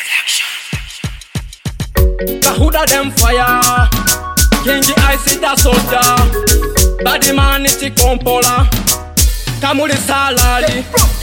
Kahuda them fire, Kingi I see the soldier, body man is the compola, Kamuli salary.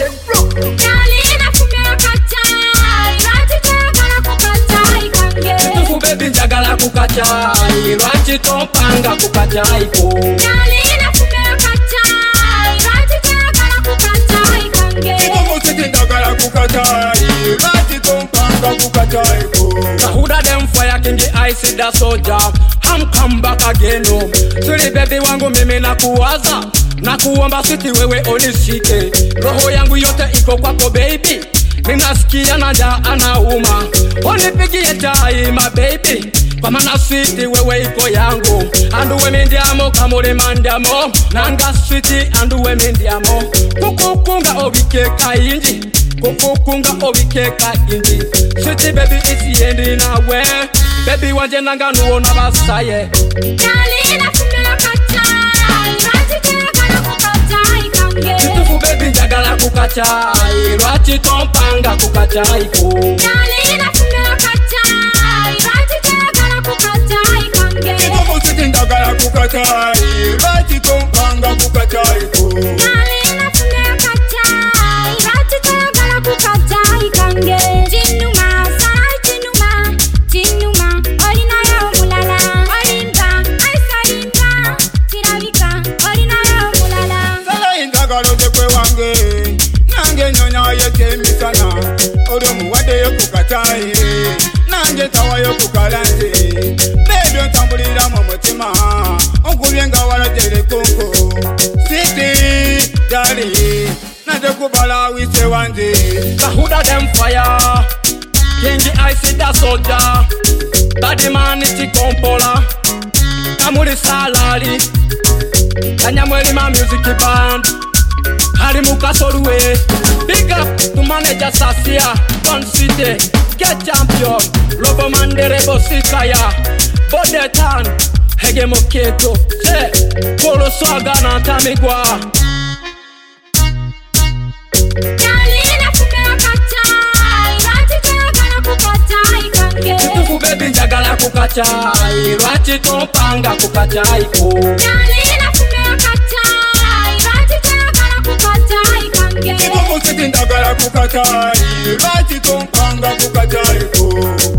Kalina kumera kachai, rachita gala kukachai kange. Tufu baby jagala kukachai, rachita panga kukachai ko. Kalina kumera kachai, rachita gala kukachai kange. Tufu sitting jagala kukachai, rachita panga kukachai ko. Kahuda them fire, Kingi I see the soldier. I'm come back again home. Suri baby wangu mimi nakuwaza, nakuomba siti wewe onishike. Roho yangu yote iko kwako baby, ninasikia naja anauma. Onipigie chai my baby, kwa maana siti wewe iko yangu. Anduwe mindiamo kamule mandiamo, nanga siti anduwe mindiamo. Kukukunga obikeka inji, kukukunga obikeka inji. Siti baby isi endi nawe, baby wanje nanga nuona basaye. Kalina kumera kachai, rachita gala kukachai kange. Tufu baby jagala kukachai, rachita panga kukachai ko. Kalina kumera kachai, rachita gala kukachai kange. Tufu sitting jagala kukachai, rachita panga kukachai ko. Kalina kumera kachai, rachita gala kukachai kange. Jinuma sai jinuma, jinuma orina yo mulala. Oringa aisaringa, tirabika orina yo mulala. Sala indagalo tekwe wange, nange nyonya yeke misana. Oromu wade yo kukachai, nange tawa yo kukalante. Baby ontambulira mu mutima, okubyenga wala tere konko. Siti dali, nade kubala wise wanje. Kahuda them fire, Kingi I see the soldier, body man is the compola, Kamuli salary, Kanyamweli my music band, Harimuka Solwe. Big up to manager Sasia, One City, get champion, Lobo Manderebo Sikaya, Bodetan, Hege Moketo, Se, Polo Swaga na Tamigwa. Kalina kumera kachai, rachita gala kukachai kange. Tufu baby jagala kukachai, rachita panga kukachai ko. Kalina kumera kachai, rachita gala kukachai kange. Tufu sitting jagala kukachai, rachita panga kukachai ko.